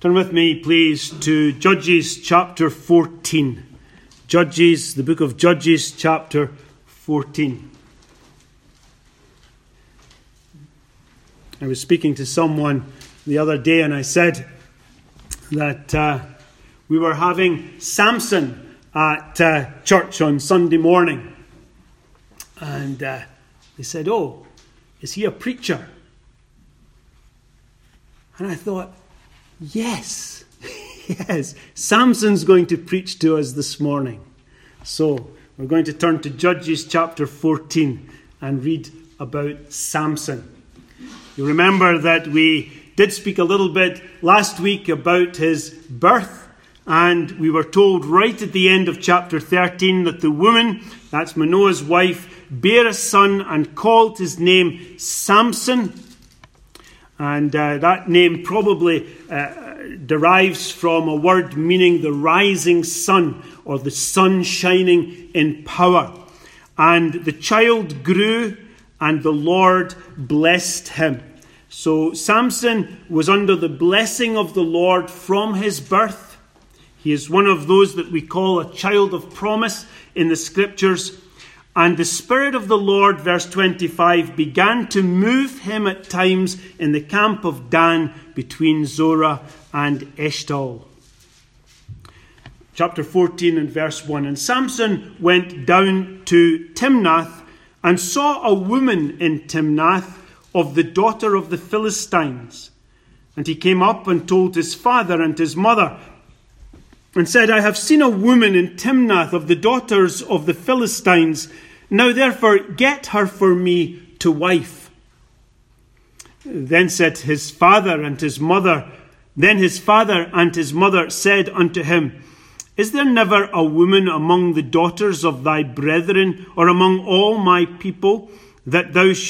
Turn with me, please, to Judges chapter 14. The book of Judges chapter 14. I was speaking to someone the other day and I said that we were having Samson at church on Sunday morning. And they said, "Oh, is he a preacher?" And I thought, yes, Samson's going to preach to us this morning. So we're going to turn to Judges chapter 14 and read about Samson. You remember that we did speak a little bit last week about his birth, and we were told right at the end of chapter 13 that the woman, that's Manoah's wife, bare a son and called his name Samson. And that name probably derives from a word meaning the rising sun, or the sun shining in power. And the child grew, and the Lord blessed him. So Samson was under the blessing of the Lord from his birth. He is one of those that we call a child of promise in the Scriptures. And the Spirit of the Lord, verse 25, began to move him at times in the camp of Dan between Zorah and Eshtaol. Chapter 14 and verse 1. And Samson went down to Timnath and saw a woman in Timnath of the daughter of the Philistines. And he came up and told his father and his mother and said, "I have seen a woman in Timnath of the daughters of the Philistines. Now therefore get her for me to wife." Then his father and his mother said unto him, "Is there never a woman among the daughters of thy brethren, or among all my people, that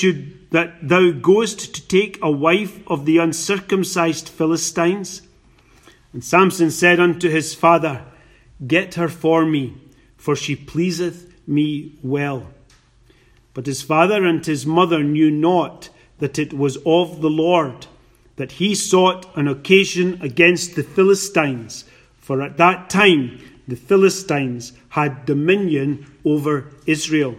thou goest to take a wife of the uncircumcised Philistines?" And Samson said unto his father, "Get her for me, for she pleaseth me well." But his father and his mother knew not that it was of the Lord, that he sought an occasion against the Philistines, for at that time the Philistines had dominion over Israel.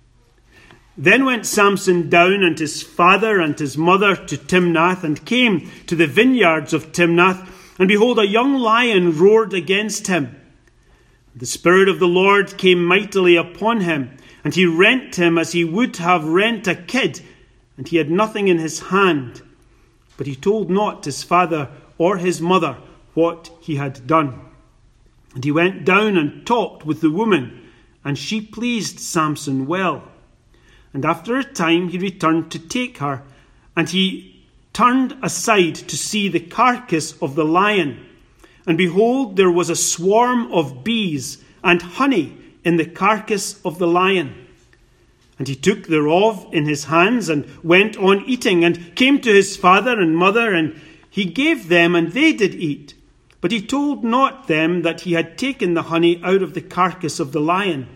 Then went Samson down and his father and his mother to Timnath, and came to the vineyards of Timnath, and behold, a young lion roared against him. The Spirit of the Lord came mightily upon him, and he rent him as he would have rent a kid, and he had nothing in his hand. But he told not his father or his mother what he had done. And he went down and talked with the woman, and she pleased Samson well. And after a time he returned to take her, and he turned aside to see the carcass of the lion. And behold, there was a swarm of bees and honey in the carcass of the lion. And he took thereof in his hands, and went on eating, and came to his father and mother, and he gave them, and they did eat. But he told not them that he had taken the honey out of the carcass of the lion.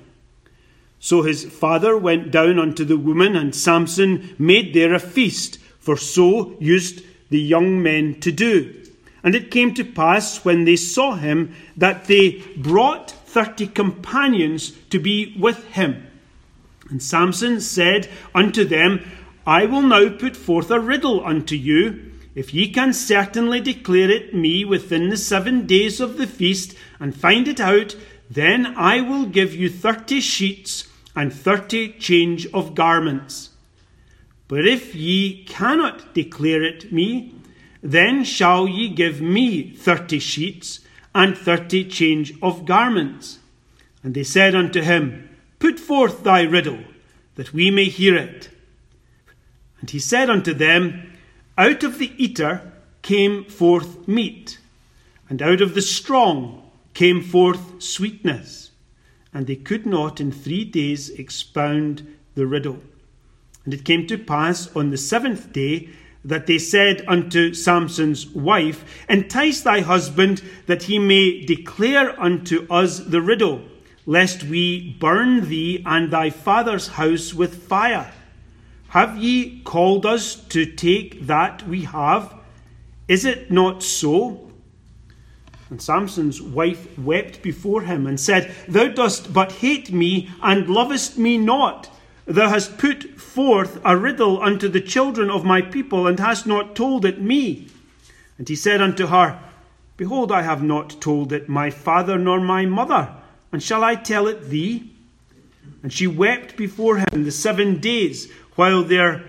So his father went down unto the woman, and Samson made there a feast, for so used the young men to do. And it came to pass, when they saw him, that they brought 30 companions to be with him. And Samson said unto them, "I will now put forth a riddle unto you. If ye can certainly declare it me within the 7 days of the feast, and find it out, then I will give you 30 sheets and 30 change of garments. But if ye cannot declare it me, then shall ye give me 30 sheets and 30 change of garments." And they said unto him, "Put forth thy riddle, that we may hear it." And he said unto them, "Out of the eater came forth meat, and out of the strong came forth sweetness. And they could not in 3 days expound the riddle. And it came to pass on the 7th day that they said unto Samson's wife, Entice thy husband, that he may declare unto us the riddle, lest we burn thee and thy father's house with fire. Have ye called us to take that we have? Is it not so? And Samson's wife wept before him and said, Thou dost but hate me, and lovest me not. Thou hast put forth a riddle unto the children of my people, and hast not told it me. And he said unto her, Behold, I have not told it my father nor my mother, and shall I tell it thee? And she wept before him the 7 days while their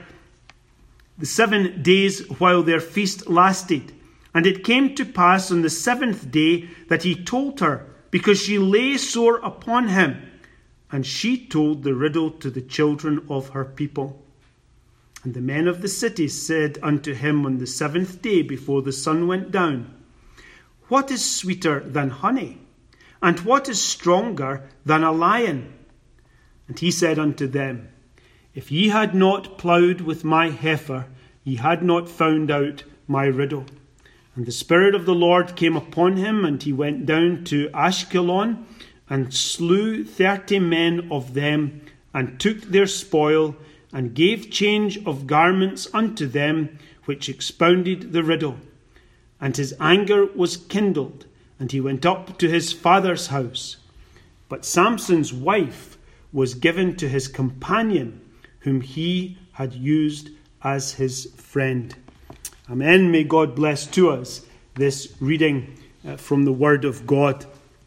feast lasted. And it came to pass on the 7th day that he told her, because she lay sore upon him. And she told the riddle to the children of her people. And the men of the city said unto him on the 7th day before the sun went down, What is sweeter than honey? And what is stronger than a lion? And he said unto them, If ye had not ploughed with my heifer, ye had not found out my riddle. And the Spirit of the Lord came upon him, and he went down to Ashkelon, and slew 30 men of them, and took their spoil, and gave change of garments unto them, which expounded the riddle. And his anger was kindled, and he went up to his father's house. But Samson's wife was given to his companion, whom he had used as his friend. Amen. May God bless to us this reading from the Word of God.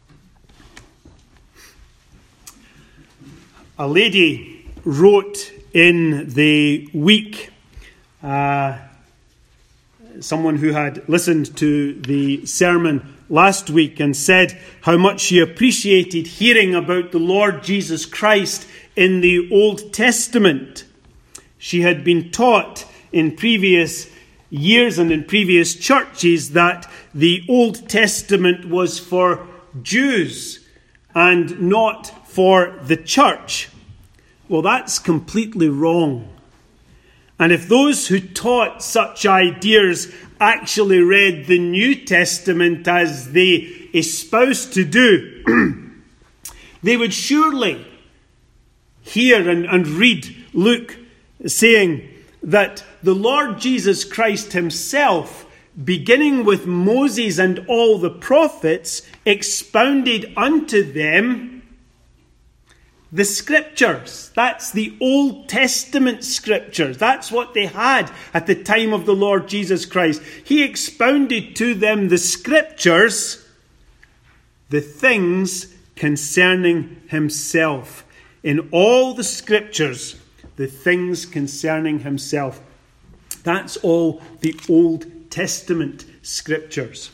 A lady wrote in the week, someone who had listened to the sermon last week and said how much she appreciated hearing about the Lord Jesus Christ in the Old Testament. She had been taught in previous years and in previous churches that the Old Testament was for Jews and not for the church. Well, that's completely wrong. And if those who taught such ideas actually read the New Testament as they espouse to do, they would surely hear and read Luke saying that the Lord Jesus Christ himself, beginning with Moses and all the prophets, expounded unto them the Scriptures. That's the Old Testament Scriptures. That's what they had at the time of the Lord Jesus Christ. He expounded to them the Scriptures, the things concerning himself. In all the Scriptures, the things concerning himself. That's all the Old Testament Scriptures.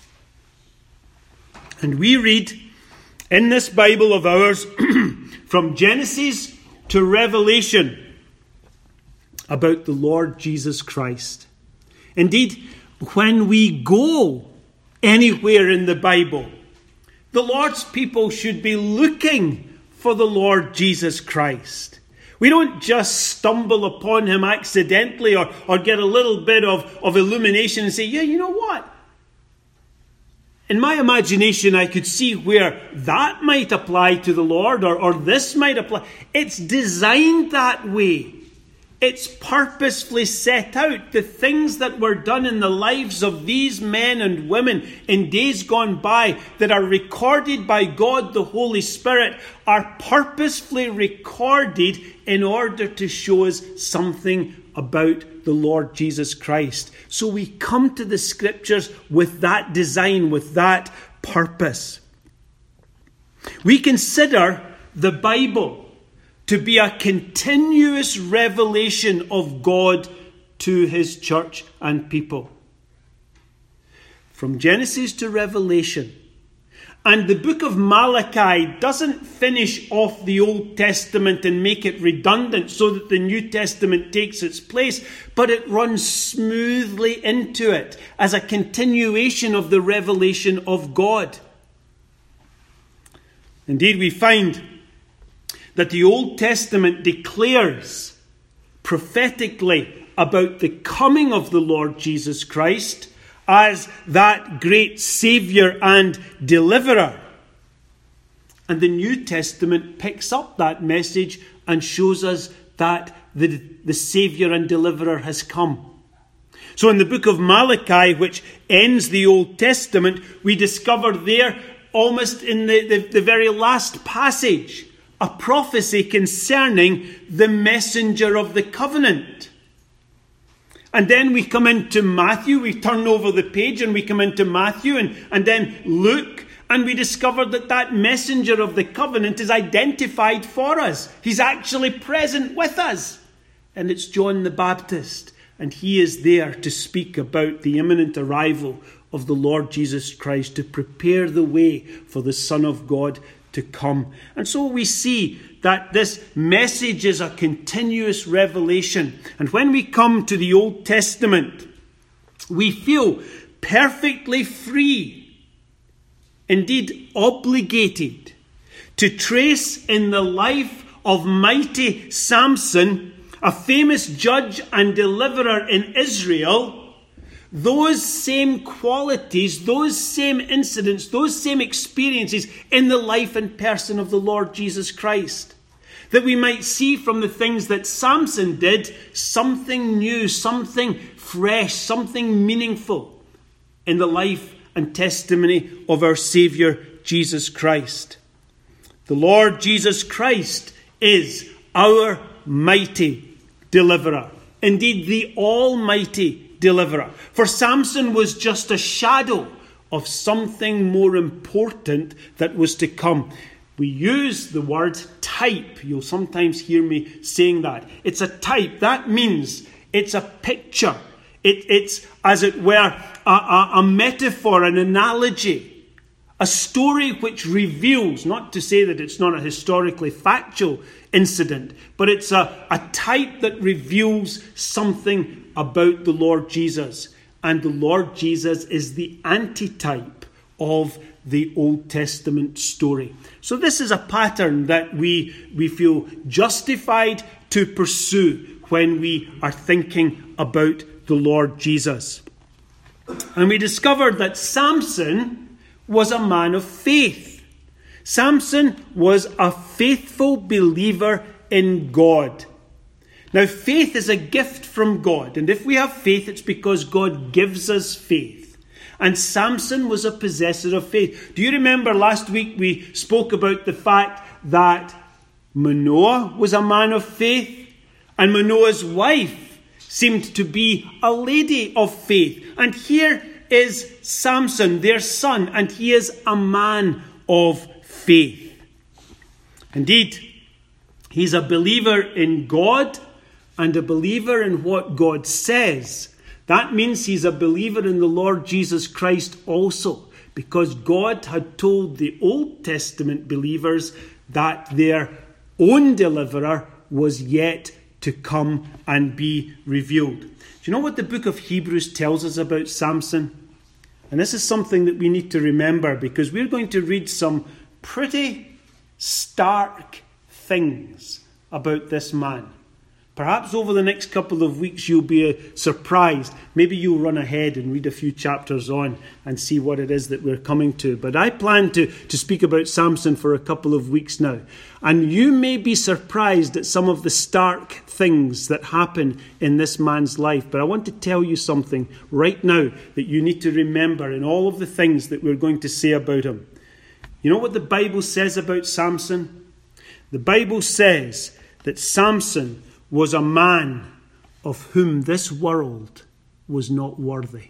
And we read in this Bible of ours, from Genesis to Revelation, about the Lord Jesus Christ. Indeed, when we go anywhere in the Bible, the Lord's people should be looking for the Lord Jesus Christ. We don't just stumble upon him accidentally or get a little bit of illumination and say, yeah, you know what? In my imagination, I could see where that might apply to the Lord or this might apply. It's designed that way. It's purposefully set out. The things that were done in the lives of these men and women in days gone by that are recorded by God the Holy Spirit are purposefully recorded in order to show us something about the Lord Jesus Christ. So we come to the Scriptures with that design, with that purpose. We consider the Bible to be a continuous revelation of God to his church and people. From Genesis to Revelation. And the book of Malachi doesn't finish off the Old Testament and make it redundant so that the New Testament takes its place, but it runs smoothly into it as a continuation of the revelation of God. Indeed, we find that the Old Testament declares prophetically about the coming of the Lord Jesus Christ as that great Saviour and Deliverer. And the New Testament picks up that message and shows us that the Saviour and Deliverer has come. So in the book of Malachi, which ends the Old Testament, we discover there, almost in the very last passage, a prophecy concerning the messenger of the covenant. And then we come into Matthew, we turn over the page and we come into Matthew and then Luke, and we discover that messenger of the covenant is identified for us. He's actually present with us. And it's John the Baptist. And he is there to speak about the imminent arrival of the Lord Jesus Christ, to prepare the way for the Son of God to come. And so we see that this message is a continuous revelation. And when we come to the Old Testament, we feel perfectly free, indeed obligated, to trace in the life of mighty Samson, a famous judge and deliverer in Israel, those same qualities, those same incidents, those same experiences in the life and person of the Lord Jesus Christ. That we might see from the things that Samson did something new, something fresh, something meaningful in the life and testimony of our Saviour Jesus Christ. The Lord Jesus Christ is our mighty deliverer. Indeed, the almighty deliverer. For Samson was just a shadow of something more important that was to come. We use the word type. You'll sometimes hear me saying that. It's a type. That means it's a picture. It's, as it were, a metaphor, an analogy. A story which reveals, not to say that it's not a historically factual incident, but it's a type that reveals something about the Lord Jesus. And the Lord Jesus is the antitype of the Old Testament story. So this is a pattern that we feel justified to pursue when we are thinking about the Lord Jesus. And we discovered that Samson was a man of faith. Samson was a faithful believer in God. Now, faith is a gift from God. And if we have faith, it's because God gives us faith. And Samson was a possessor of faith. Do you remember last week we spoke about the fact that Manoah was a man of faith? And Manoah's wife seemed to be a lady of faith. And here is Samson, their son, and he is a man of faith. Indeed, he's a believer in God and a believer in what God says. That means he's a believer in the Lord Jesus Christ also, because God had told the Old Testament believers that their own deliverer was yet to come and be revealed. Do you know what the book of Hebrews tells us about Samson? And this is something that we need to remember, because we're going to read some pretty stark things about this man. Perhaps over the next couple of weeks you'll be surprised. Maybe you'll run ahead and read a few chapters on and see what it is that we're coming to. But I plan to speak about Samson for a couple of weeks now. And you may be surprised at some of the stark things that happen in this man's life. But I want to tell you something right now that you need to remember in all of the things that we're going to say about him. You know what the Bible says about Samson? The Bible says that Samson was a man of whom this world was not worthy.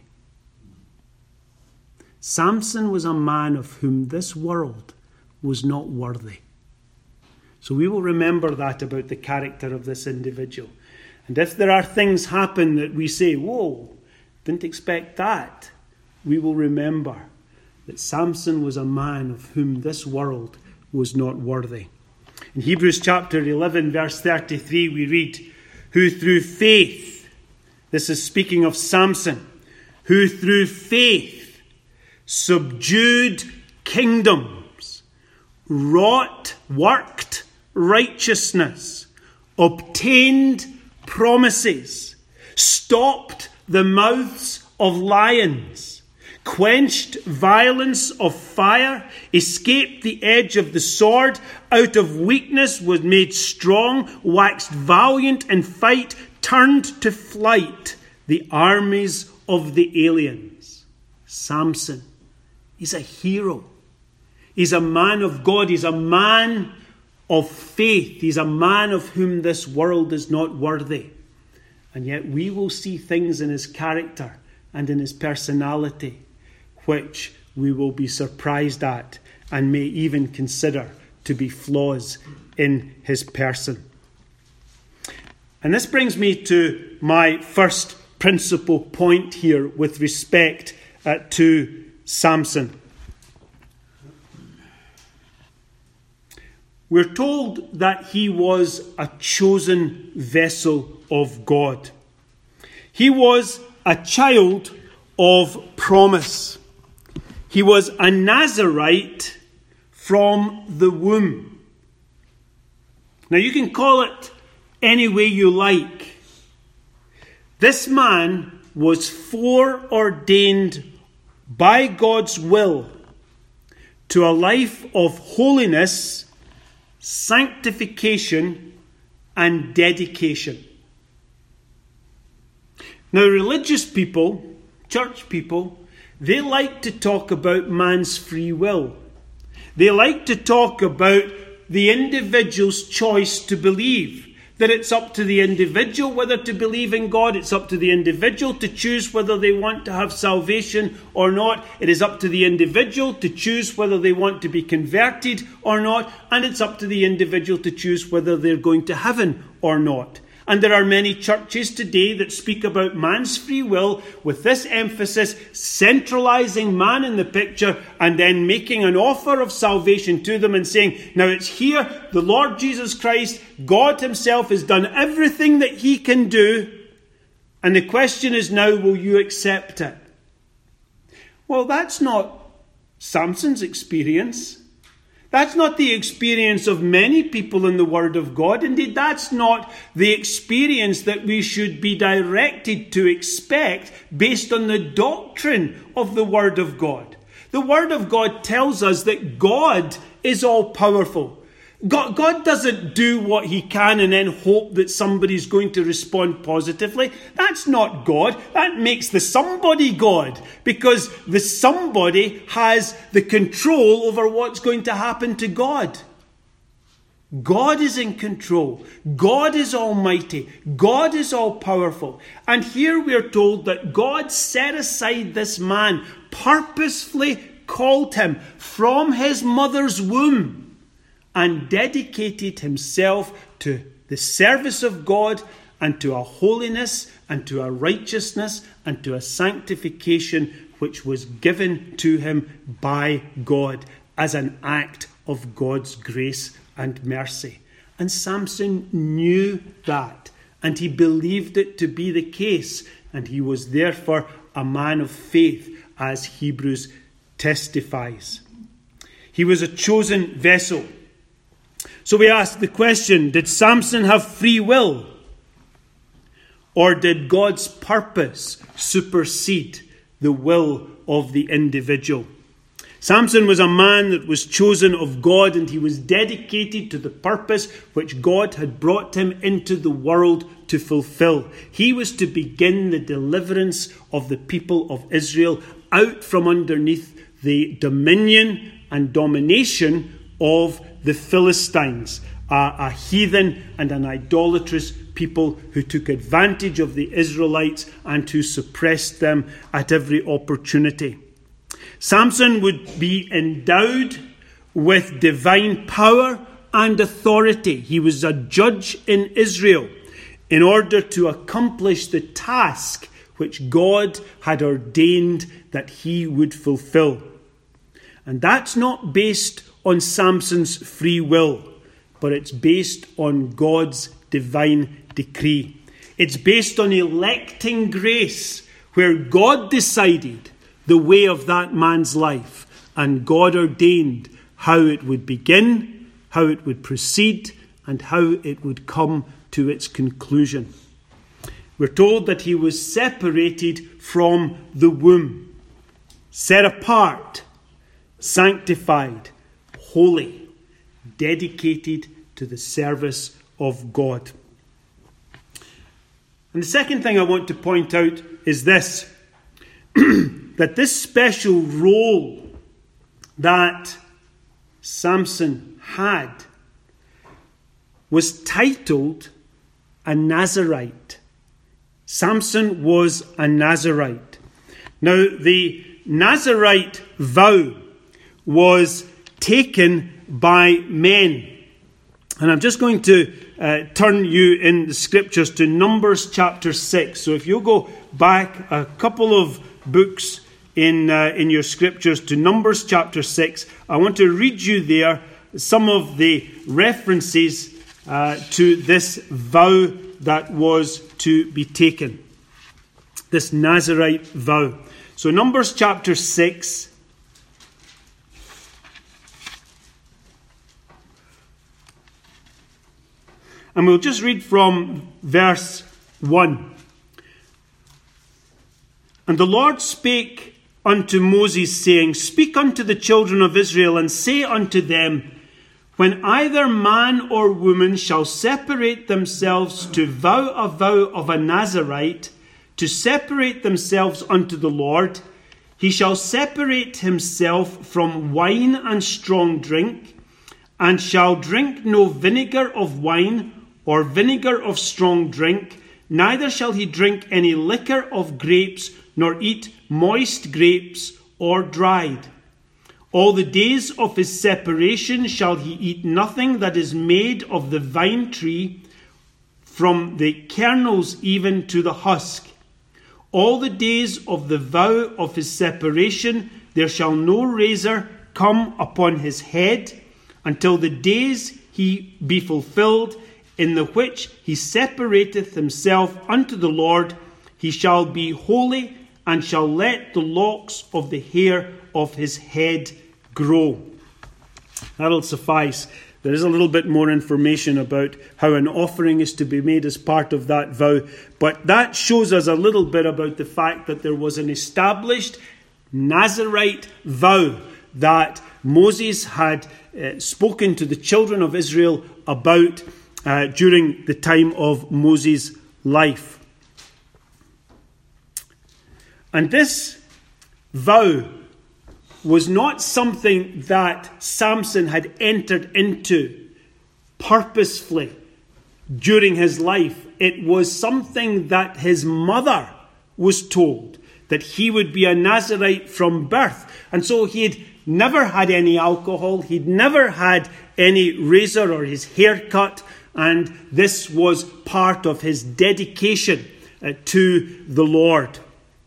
Samson was a man of whom this world was not worthy. So we will remember that about the character of this individual. And if there are things happen that we say, whoa, didn't expect that, we will remember that Samson was a man of whom this world was not worthy. In Hebrews chapter 11, verse 33, we read, who through faith, this is speaking of Samson, who through faith subdued kingdoms, worked righteousness, obtained promises, stopped the mouths of lions, quenched violence of fire, escaped the edge of the sword, out of weakness was made strong, waxed valiant in fight, turned to flight the armies of the aliens. Samson, he's a hero. He's a man of God. He's a man of faith. He's a man of whom this world is not worthy. And yet we will see things in his character and in his personality which we will be surprised at and may even consider to be flaws in his person. And this brings me to my first principal point here with respect to Samson. We're told that he was a chosen vessel of God. He was a child of promise. He was a Nazarite from the womb. Now you can call it any way you like. This man was foreordained by God's will to a life of holiness, sanctification, and dedication. Now, religious people, church people, they like to talk about man's free will. They like to talk about the individual's choice to believe. That it's up to the individual whether to believe in God. It's up to the individual to choose whether they want to have salvation or not. It is up to the individual to choose whether they want to be converted or not. And it's up to the individual to choose whether they're going to heaven or not. And there are many churches today that speak about man's free will with this emphasis, centralizing man in the picture and then making an offer of salvation to them and saying, now it's here, the Lord Jesus Christ, God himself has done everything that he can do. And the question is now, will you accept it? Well, that's not Samson's experience. That's not the experience of many people in the Word of God. Indeed, that's not the experience that we should be directed to expect based on the doctrine of the Word of God. The Word of God tells us that God is all-powerful. God doesn't do what he can and then hope that somebody's going to respond positively. That's not God. That makes the somebody God, because the somebody has the control over what's going to happen to God. God is in control. God is almighty. God is all-powerful. And here we are told that God set aside this man, purposefully called him from his mother's womb, and dedicated himself to the service of God and to a holiness and to a righteousness and to a sanctification which was given to him by God as an act of God's grace and mercy. And Samson knew that, and he believed it to be the case, and he was therefore a man of faith, as Hebrews testifies. He was a chosen vessel. So we ask the question, did Samson have free will? Or did God's purpose supersede the will of the individual? Samson was a man that was chosen of God, and he was dedicated to the purpose which God had brought him into the world to fulfill. He was to begin the deliverance of the people of Israel out from underneath the dominion and domination of the Philistines, a heathen and an idolatrous people who took advantage of the Israelites and who suppressed them at every opportunity. Samson would be endowed with divine power and authority. He was a judge in Israel in order to accomplish the task which God had ordained that he would fulfill. And that's not based on Samson's free will, but it's based on God's divine decree. It's based on electing grace, where God decided the way of that man's life, and God ordained how it would begin, how it would proceed, and how it would come to its conclusion. We're told that he was separated from the womb, set apart, sanctified, holy, dedicated to the service of God. And the second thing I want to point out is this, that this special role that Samson had was titled a Nazirite. Samson was a Nazirite. Now, the Nazirite vow was taken by men. And I'm just going to turn you in the scriptures to Numbers chapter 6. So if you'll go back a couple of books in your scriptures to Numbers chapter 6, I want to read you there some of the references to this vow that was to be taken. This Nazirite vow. So Numbers chapter 6. And we'll just read from verse 1. And the Lord spake unto Moses, saying, Speak unto the children of Israel, and say unto them, When either man or woman shall separate themselves to vow a vow of a Nazirite, to separate themselves unto the Lord, he shall separate himself from wine and strong drink, and shall drink no vinegar of wine, or vinegar of strong drink, neither shall he drink any liquor of grapes, nor eat moist grapes or dried. All the days of his separation shall he eat nothing that is made of the vine tree, from the kernels even to the husk. All the days of the vow of his separation there shall no razor come upon his head, until the days he be fulfilled, in the which he separateth himself unto the Lord. He shall be holy, and shall let the locks of the hair of his head grow. That'll suffice. There is a little bit more information about how an offering is to be made as part of that vow, but that shows us a little bit about the fact that there was an established Nazirite vow that Moses had spoken to the children of Israel about during the time of Moses' life. And this vow was not something that Samson had entered into purposefully during his life. It was something that his mother was told, that he would be a Nazirite from birth. And so he had never had any alcohol, he'd never had any razor or his hair cut, and this was part of his dedication to the Lord.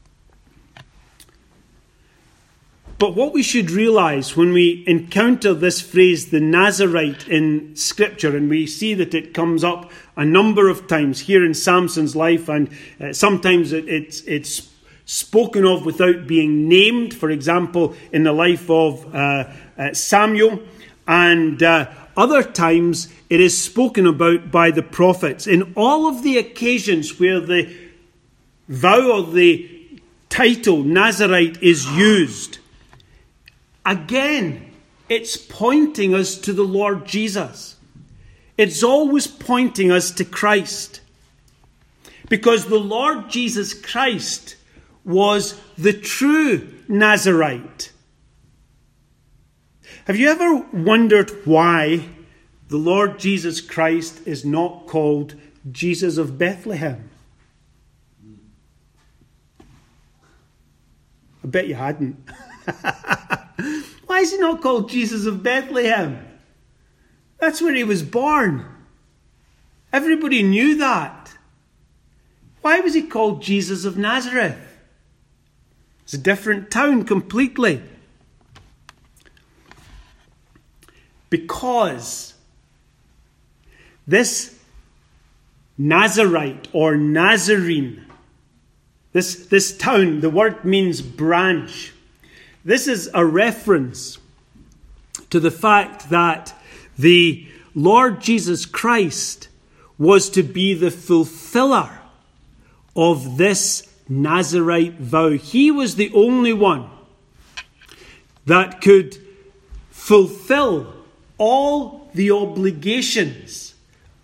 But what we should realize when we encounter this phrase, the Nazirite, in Scripture, and we see that it comes up a number of times here in Samson's life, and sometimes it's spoken of without being named, for example, in the life of Samuel, and other times it is spoken about by the prophets. In all of the occasions where the vow of the title Nazirite is used, again, it's pointing us to the Lord Jesus. It's always pointing us to Christ. Because the Lord Jesus Christ was the true Nazirite. Have you ever wondered why the Lord Jesus Christ is not called Jesus of Bethlehem? I bet you hadn't. Why is he not called Jesus of Bethlehem? That's where he was born. Everybody knew that. Why was he called Jesus of Nazareth? It's a different town completely. Because this Nazirite or Nazarene, this town, the word means branch. This is a reference to the fact that the Lord Jesus Christ was to be the fulfiller of this Nazirite vow. He was the only one that could fulfill all the obligations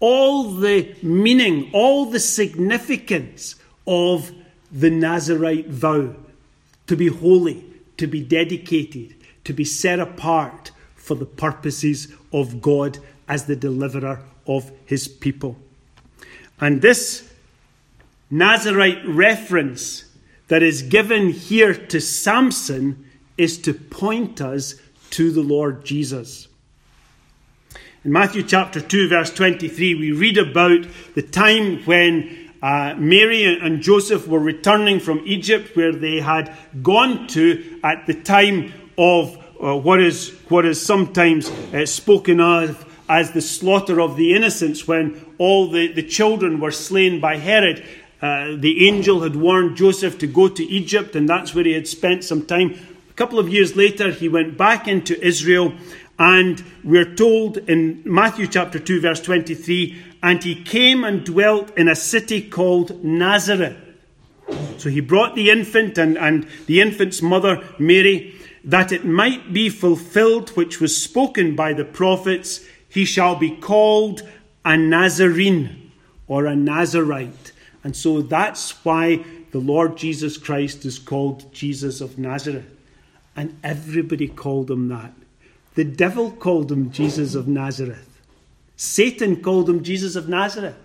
all the meaning, all the significance of the Nazirite vow. To be holy, to be dedicated, to be set apart for the purposes of God as the deliverer of his people. And this Nazirite reference that is given here to Samson is to point us to the Lord Jesus. In Matthew chapter 2, verse 23, we read about the time when Mary and Joseph were returning from Egypt, where they had gone to at the time of what is sometimes spoken of as the slaughter of the innocents, when all the children were slain by Herod. The angel had warned Joseph to go to Egypt, and that's where he had spent some time. A couple of years later, he went back into Israel, and we're told in Matthew chapter 2, verse 23, and he came and dwelt in a city called Nazareth. So he brought the infant and the infant's mother, Mary, that it might be fulfilled which was spoken by the prophets, he shall be called a Nazarene, or a Nazarite. And so that's why the Lord Jesus Christ is called Jesus of Nazareth. And everybody called him that. The devil called him Jesus of Nazareth. Satan called him Jesus of Nazareth.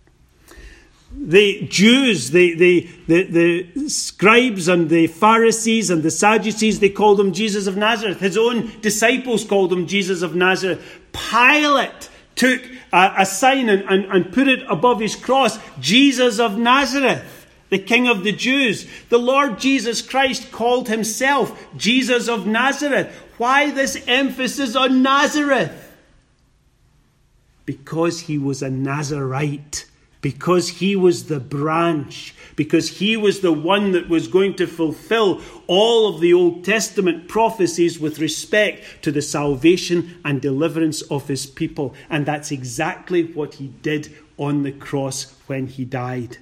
The Jews, the scribes and the Pharisees and the Sadducees, they called him Jesus of Nazareth. His own disciples called him Jesus of Nazareth. Pilate took a sign and put it above his cross, Jesus of Nazareth, the King of the Jews. The Lord Jesus Christ called himself Jesus of Nazareth. Why this emphasis on Nazareth? Because he was a Nazarite. Because he was the branch. Because he was the one that was going to fulfill all of the Old Testament prophecies with respect to the salvation and deliverance of his people. And that's exactly what he did on the cross when he died.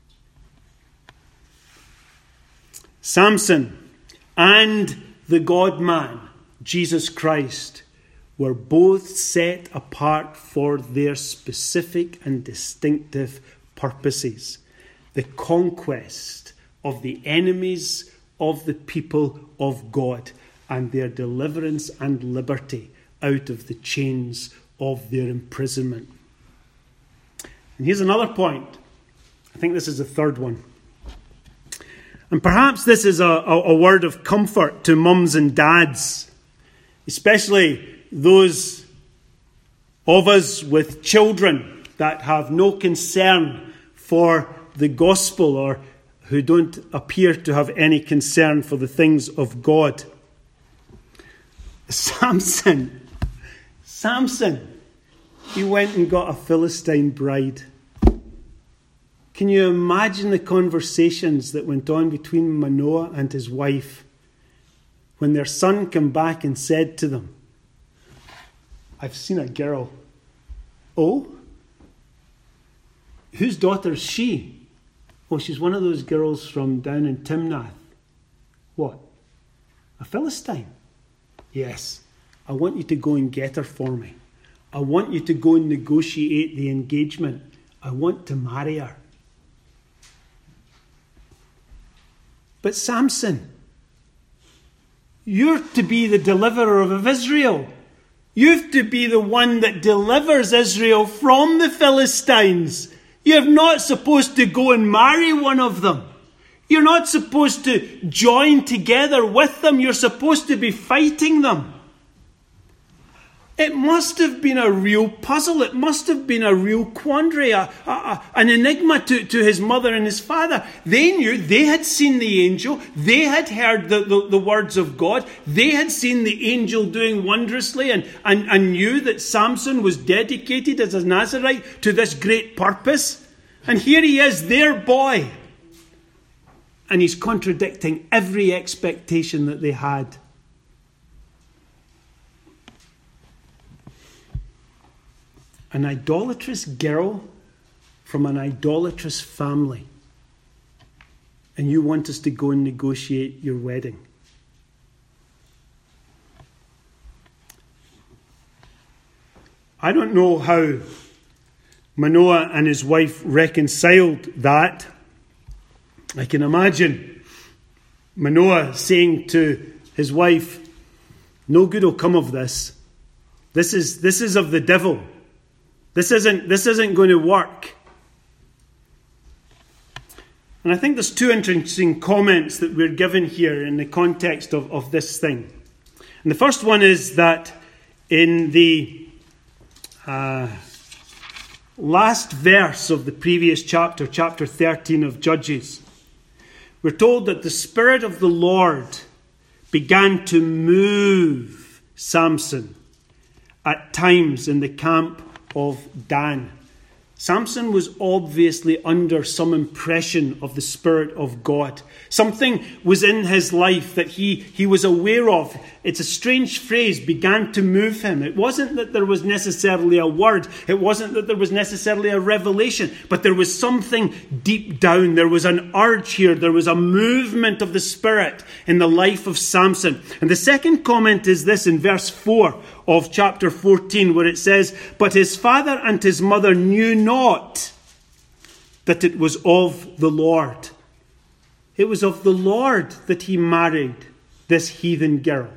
Samson and the God-man, Jesus Christ, were both set apart for their specific and distinctive purposes. The conquest of the enemies of the people of God and their deliverance and liberty out of the chains of their imprisonment. And here's another point. I think this is the third one. And perhaps this is a word of comfort to mums and dads, especially those of us with children that have no concern for the gospel or who don't appear to have any concern for the things of God. Samson, he went and got a Philistine bride. Can you imagine the conversations that went on between Manoah and his wife when their son came back and said to them, I've seen a girl. Oh? Whose daughter is she? Oh, she's one of those girls from down in Timnath. What? A Philistine? Yes. I want you to go and get her for me. I want you to go and negotiate the engagement. I want to marry her. But Samson, you're to be the deliverer of Israel. You've to be the one that delivers Israel from the Philistines. You're not supposed to go and marry one of them. You're not supposed to join together with them. You're supposed to be fighting them. It must have been a real puzzle. It must have been a real quandary, an enigma to his mother and his father. They knew, they had seen the angel. They had heard the words of God. They had seen the angel doing wondrously and knew that Samson was dedicated as a Nazarite to this great purpose. And here he is, their boy. And he's contradicting every expectation that they had. An idolatrous girl from an idolatrous family. And you want us to go and negotiate your wedding. I don't know how Manoah and his wife reconciled that. I can imagine Manoah saying to his wife, "No good will come of this. This is of the devil. This isn't going to work." And I think there's two interesting comments that we're given here in the context of this thing. And the first one is that in the last verse of the previous chapter, chapter 13 of Judges, we're told that the Spirit of the Lord began to move Samson at times in the camp of Dan. Samson was obviously under some impression of the Spirit of God. Something was in his life that he was aware of. It's a strange phrase, began to move him. It wasn't that there was necessarily a word. It wasn't that there was necessarily a revelation. But there was something deep down. There was an urge here. There was a movement of the Spirit in the life of Samson. And the second comment is this in verse 4 of chapter 14, where it says, "But his father and his mother knew not that it was of the Lord." It was of the Lord that he married this heathen girl.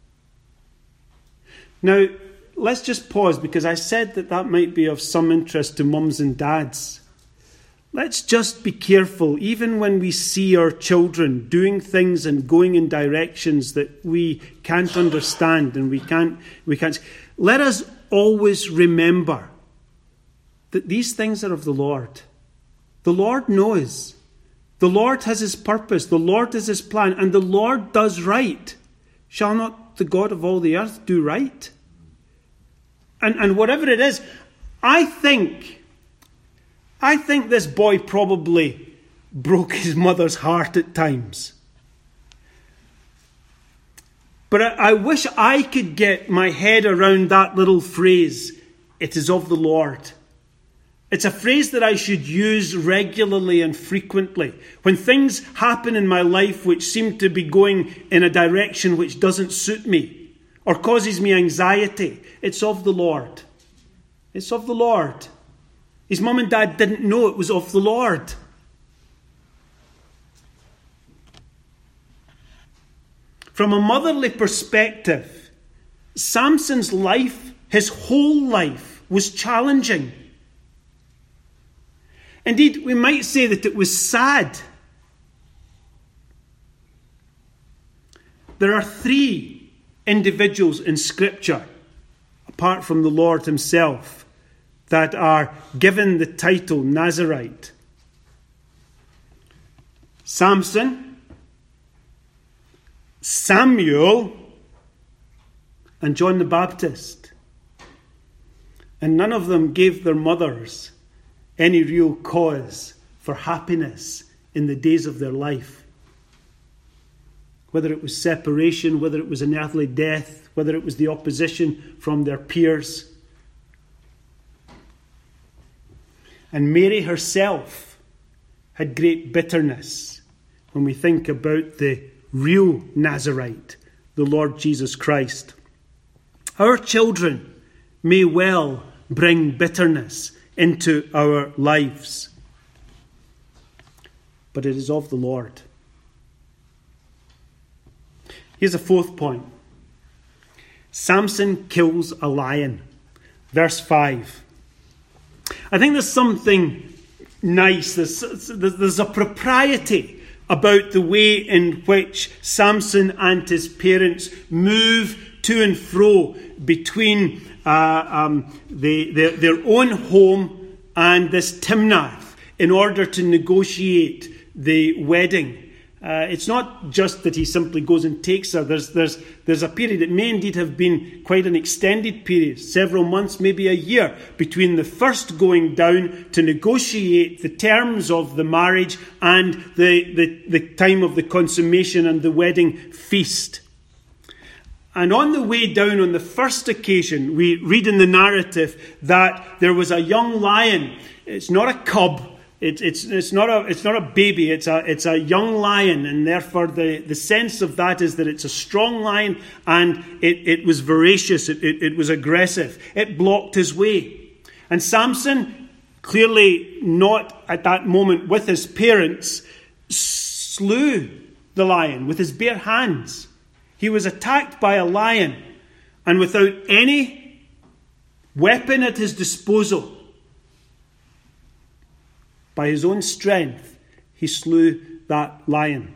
Now, let's just pause, because I said that might be of some interest to mums and dads. Let's just be careful, even when we see our children doing things and going in directions that we can't understand and we can't. Let us always remember that these things are of the Lord. The Lord knows. The Lord has his purpose. The Lord has his plan. And the Lord does right. Shall not the God of all the earth do right? And whatever it is, I think this boy probably broke his mother's heart at times. But I wish I could get my head around that little phrase, "It is of the Lord." It's a phrase that I should use regularly and frequently. When things happen in my life which seem to be going in a direction which doesn't suit me or causes me anxiety, it's of the Lord. It's of the Lord. His mum and dad didn't know it was of the Lord. From a motherly perspective, Samson's life, his whole life, was challenging. Indeed, we might say that it was sad. There are three individuals in Scripture, apart from the Lord himself, that are given the title Nazirite. Samson, Samuel, and John the Baptist. And none of them gave their mothers any real cause for happiness in the days of their life. Whether it was separation, whether it was an earthly death, whether it was the opposition from their peers. And Mary herself had great bitterness when we think about the real Nazirite, the Lord Jesus Christ. Our children may well bring bitterness into our lives, but it is of the Lord. Here's a fourth point. Samson kills a lion. Verse 5. I think there's something nice. There's a propriety about the way in which Samson and his parents move to and fro between their own home and this Timnath in order to negotiate the wedding. It's not just that he simply goes and takes her. There's a period, it may indeed have been quite an extended period, several months, maybe a year, between the first going down to negotiate the terms of the marriage and the time of the consummation and the wedding feast. And on the way down, on the first occasion, we read in the narrative that there was a young lion. It's not a cub. It's not a baby. It's a young lion, and therefore the sense of that is that it's a strong lion, and it was voracious. It was aggressive. It blocked his way, and Samson clearly not at that moment with his parents, slew the lion with his bare hands. He was attacked by a lion, and without any weapon at his disposal, by his own strength, he slew that lion.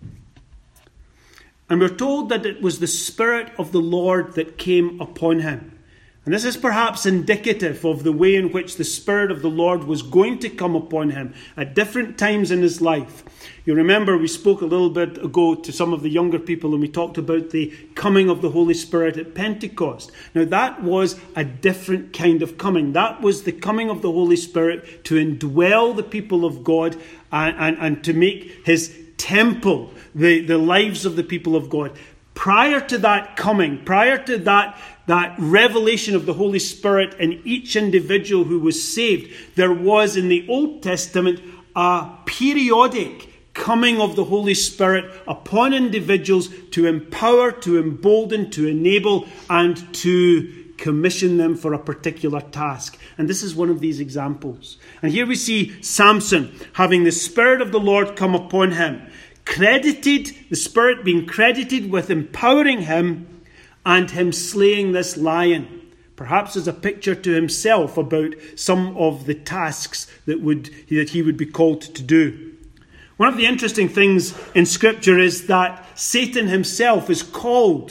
And we're told that it was the Spirit of the Lord that came upon him. And this is perhaps indicative of the way in which the Spirit of the Lord was going to come upon him at different times in his life. You remember we spoke a little bit ago to some of the younger people and we talked about the coming of the Holy Spirit at Pentecost. Now that was a different kind of coming. That was the coming of the Holy Spirit to indwell the people of God and to make his temple the lives of the people of God. Prior to that coming, prior to that revelation of the Holy Spirit in each individual who was saved, there was in the Old Testament a periodic coming of the Holy Spirit upon individuals to empower, to embolden, to enable, and to commission them for a particular task. And this is one of these examples. And here we see Samson having the Spirit of the Lord come upon him, the Spirit being credited with empowering him and him slaying this lion, perhaps as a picture to himself about some of the tasks that he would be called to do. One of the interesting things in Scripture is that Satan himself is called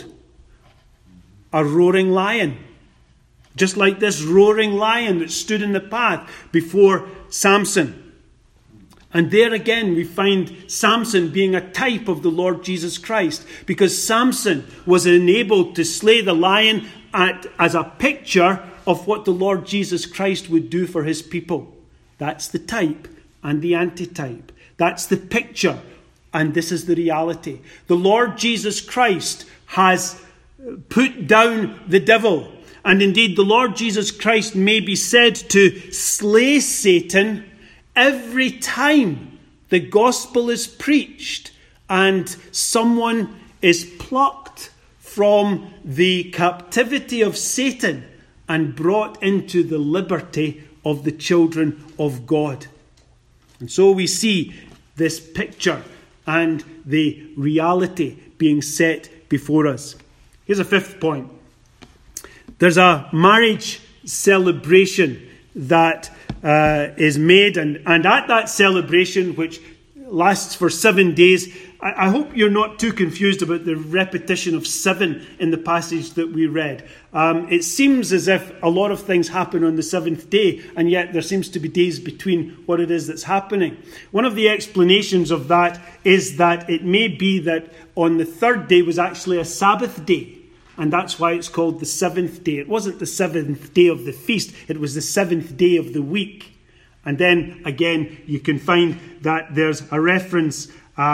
a roaring lion, just like this roaring lion that stood in the path before Samson. And there again we find Samson being a type of the Lord Jesus Christ, because Samson was enabled to slay the lion as a picture of what the Lord Jesus Christ would do for his people. That's the type and the antitype. That's the picture, and this is the reality. The Lord Jesus Christ has put down the devil, and indeed the Lord Jesus Christ may be said to slay Satan every time the gospel is preached and someone is plucked from the captivity of Satan and brought into the liberty of the children of God. And so we see this picture and the reality being set before us. Here's a fifth point. There's a marriage celebration that is made, and at that celebration, which lasts for 7 days, I hope you're not too confused about the repetition of 7 in the passage that we read. It seems as if a lot of things happen on the 7th day, and yet there seems to be days between what it is that's happening. One of the explanations of that is that it may be that on the 3rd day was actually a Sabbath day. And that's why it's called the 7th day. It wasn't the 7th day of the feast. It was the 7th day of the week. And then, again, you can find that there's a reference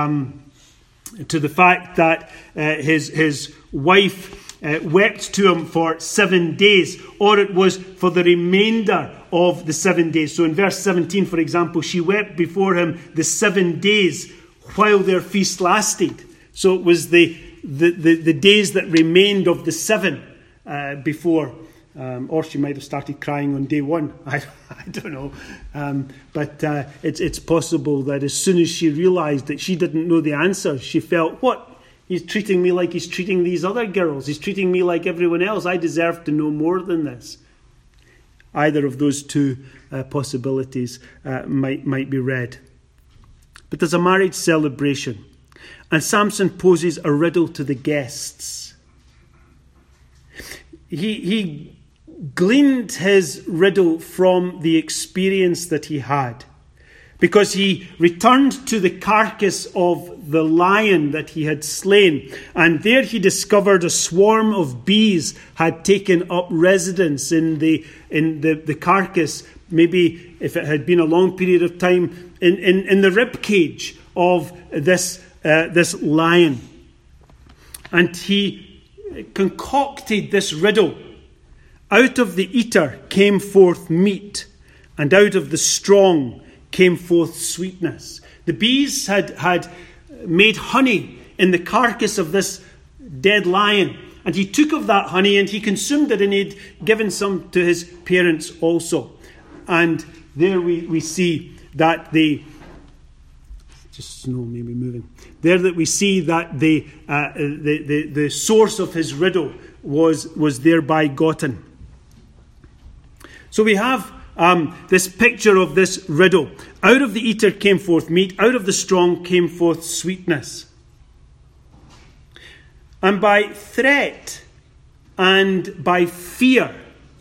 to the fact that his wife wept to him for 7 days, or it was for the remainder of the 7 days. So in verse 17, for example, she wept before him the 7 days while their feast lasted. So it was the days that remained of the 7 before, or she might have started crying on day 1. I don't know, but it's possible that as soon as she realised that she didn't know the answer, she felt, what? He's treating me like he's treating these other girls. He's treating me like everyone else. I deserve to know more than this. Either of those two possibilities might be read. But there's a marriage celebration. And Samson poses a riddle to the guests. He gleaned his riddle from the experience that he had, because he returned to the carcass of the lion that he had slain, and there he discovered a swarm of bees had taken up residence in the carcass, maybe if it had been a long period of time, in the rib cage of this lion. And he concocted this riddle. Out of the eater came forth meat, and out of the strong came forth sweetness. The bees had made honey in the carcass of this dead lion, and he took of that honey and he consumed it, and he'd given some to his parents also. And there we see that the just snow maybe moving. There that we see that the source of his riddle was thereby gotten. So we have this picture of this riddle. Out of the eater came forth meat, out of the strong came forth sweetness. And by threat and by fear,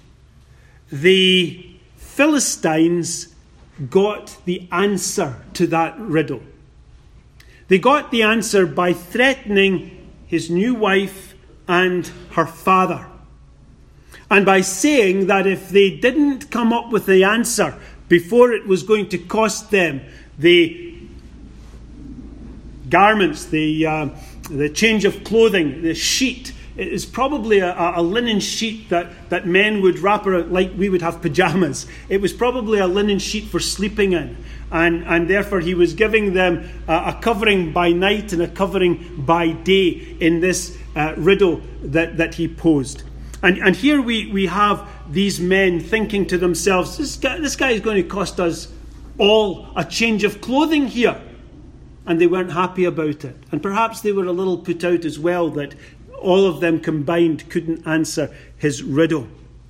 the Philistines got the answer to that riddle. They got the answer by threatening his new wife and her father. And by saying that if they didn't come up with the answer before it was going to cost them the garments, the change of clothing, the sheet. It is probably a linen sheet that men would wrap around, like we would have pajamas. It was probably a linen sheet for sleeping in. And therefore he was giving them a covering by night and a covering by day in this riddle that he posed. And here we have these men thinking to themselves, this guy is going to cost us all a change of clothing here. And they weren't happy about it. And perhaps they were a little put out as well that all of them combined couldn't answer his riddle.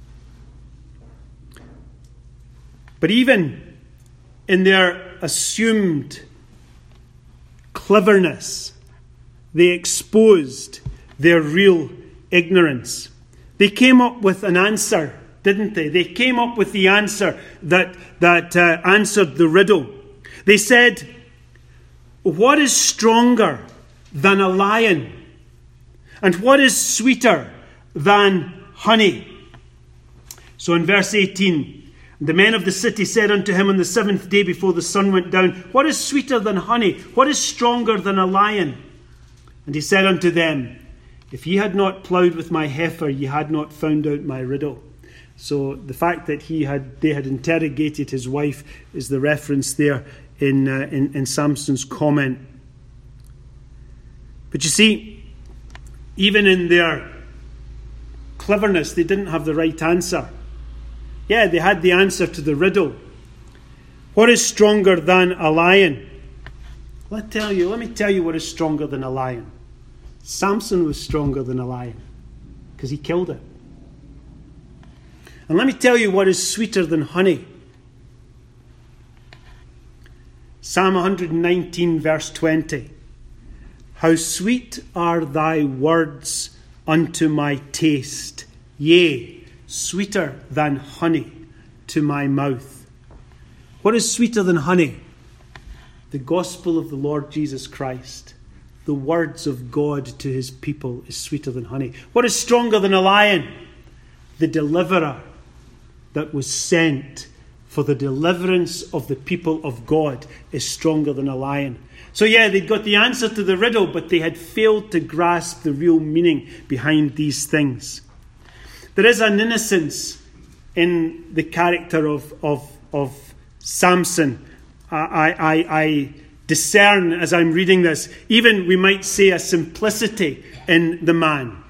But even in their assumed cleverness, they exposed their real ignorance. They came up with an answer, didn't they? They came up with the answer that answered the riddle. They said, what is stronger than a lion? And what is sweeter than honey? So in verse 18, the men of the city said unto him on the 7th day before the sun went down, what is sweeter than honey? What is stronger than a lion? And he said unto them, if ye had not ploughed with my heifer, ye had not found out my riddle. So the fact that they had interrogated his wife is the reference there in Samson's comment. But you see, even in their cleverness, they didn't have the right answer. Yeah, they had the answer to the riddle. What is stronger than a lion? Let me tell you what is stronger than a lion. Samson was stronger than a lion because he killed it. And let me tell you what is sweeter than honey. Psalm 119 verse 20. How sweet are thy words unto my taste, yea, sweeter than honey to my mouth. What is sweeter than honey? The gospel of the Lord Jesus Christ. The words of God to his people is sweeter than honey. What is stronger than a lion? The deliverer that was sent for the deliverance of the people of God is stronger than a lion. So yeah, they'd got the answer to the riddle, but they had failed to grasp the real meaning behind these things. There is an innocence in the character of Samson. I discern as I'm reading this, even we might say a simplicity in the man.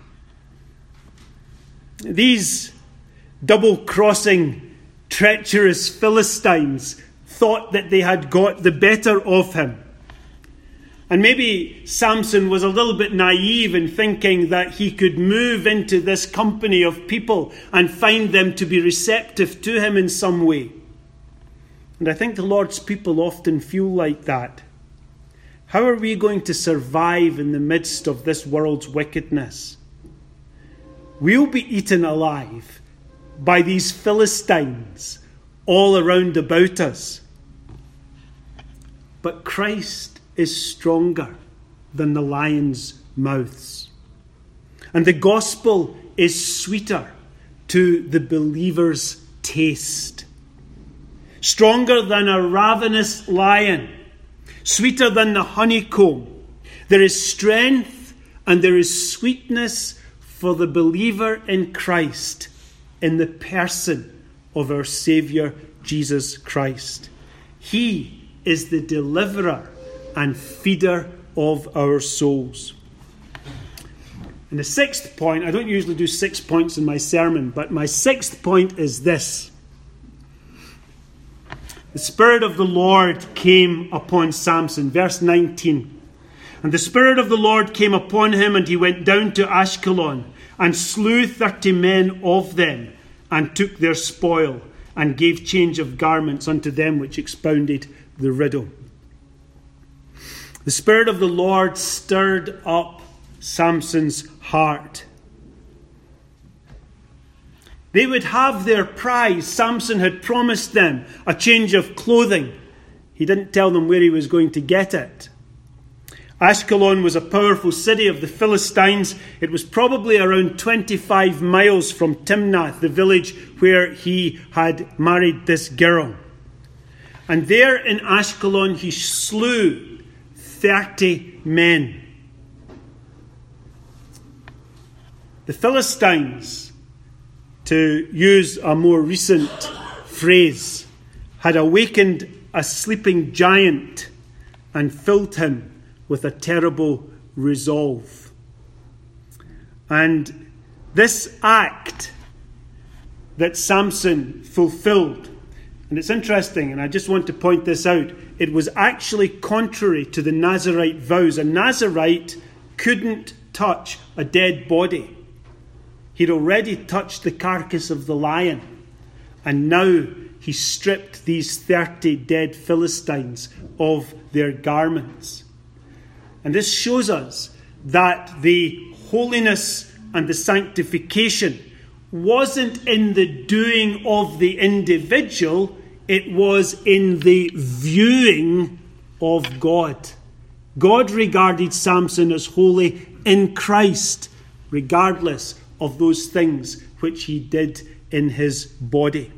These double-crossing, treacherous Philistines thought that they had got the better of him. And maybe Samson was a little bit naive in thinking that he could move into this company of people and find them to be receptive to him in some way. And I think the Lord's people often feel like that. How are we going to survive in the midst of this world's wickedness? We'll be eaten alive by these Philistines all around about us. But Christ is stronger than the lions' mouths. And the gospel is sweeter to the believer's taste. Stronger than a ravenous lion. Sweeter than the honeycomb. There is strength and there is sweetness for the believer in Christ in the person of our Saviour Jesus Christ. He is the deliverer and feeder of our souls. And the sixth point, I don't usually do 6 points in my sermon, but my sixth point is this. the Spirit of the Lord came upon Samson. Verse 19. And the Spirit of the Lord came upon him, and he went down to Ashkelon, and slew 30 men of them, and took their spoil, and gave change of garments unto them which expounded the riddle. The Spirit of the Lord stirred up Samson's heart. They would have their prize. Samson had promised them a change of clothing. He didn't tell them where he was going to get it. Ashkelon was a powerful city of the Philistines. It was probably around 25 miles from Timnath, the village where he had married this girl. And there in Ashkelon he slew 30 men. The Philistines, to use a more recent phrase, had awakened a sleeping giant and filled him with a terrible resolve. And this act that Samson fulfilled, and it's interesting, and I just want to point this out, it was actually contrary to the Nazirite vows. A Nazirite couldn't touch a dead body. He'd already touched the carcass of the lion, and now he stripped these 30 dead Philistines of their garments. And this shows us that the holiness and the sanctification wasn't in the doing of the individual, it was in the viewing of God. God regarded Samson as holy in Christ, regardless of those things which he did in his body.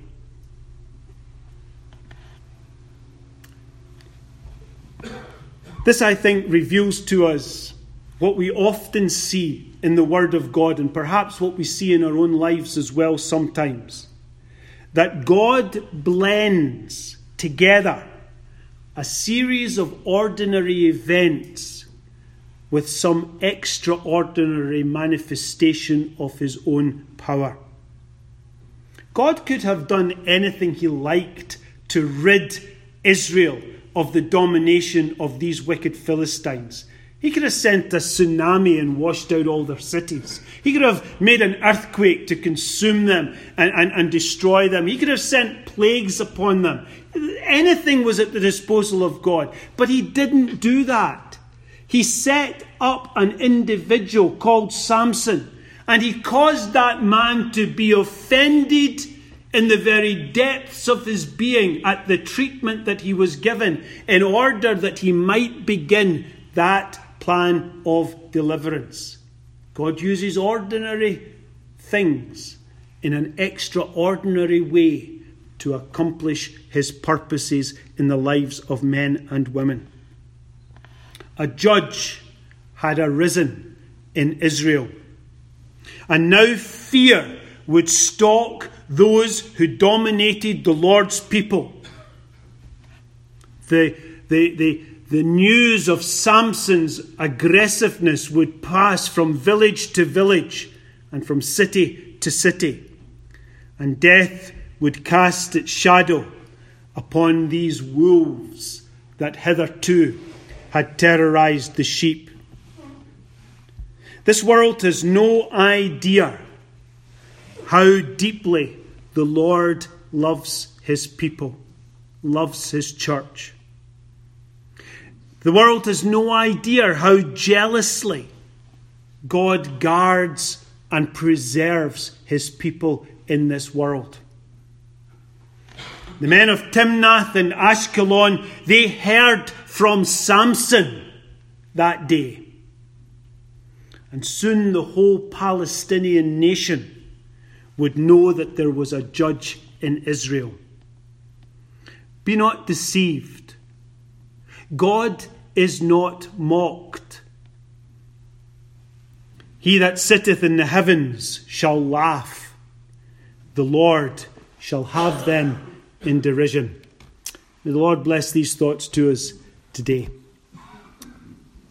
This, I think, reveals to us what we often see in the Word of God, and perhaps what we see in our own lives as well sometimes. That God blends together a series of ordinary events with some extraordinary manifestation of his own power. God could have done anything he liked to rid Israel of the domination of these wicked Philistines. He could have sent a tsunami and washed out all their cities. He could have made an earthquake to consume them and destroy them. He could have sent plagues upon them. Anything was at the disposal of God. But he didn't do that. He set up an individual called Samson, and he caused that man to be offended in the very depths of his being at the treatment that he was given, in order that he might begin that plan of deliverance. God uses ordinary things in an extraordinary way to accomplish his purposes in the lives of men and women. A judge had arisen in Israel, and now fear would stalk those who dominated the Lord's people. The news of Samson's aggressiveness would pass from village to village and from city to city, and death would cast its shadow upon these wolves that hitherto had terrorized the sheep. This world has no idea how deeply the Lord loves his people, loves his church. The world has no idea how jealously God guards and preserves his people in this world. The men of Timnath and Ashkelon, they heard from Samson that day. And soon the whole Palestinian nation would know that there was a judge in Israel. Be not deceived. God is not mocked. He that sitteth in the heavens shall laugh. The Lord shall have them in derision. May the Lord bless these thoughts to us today.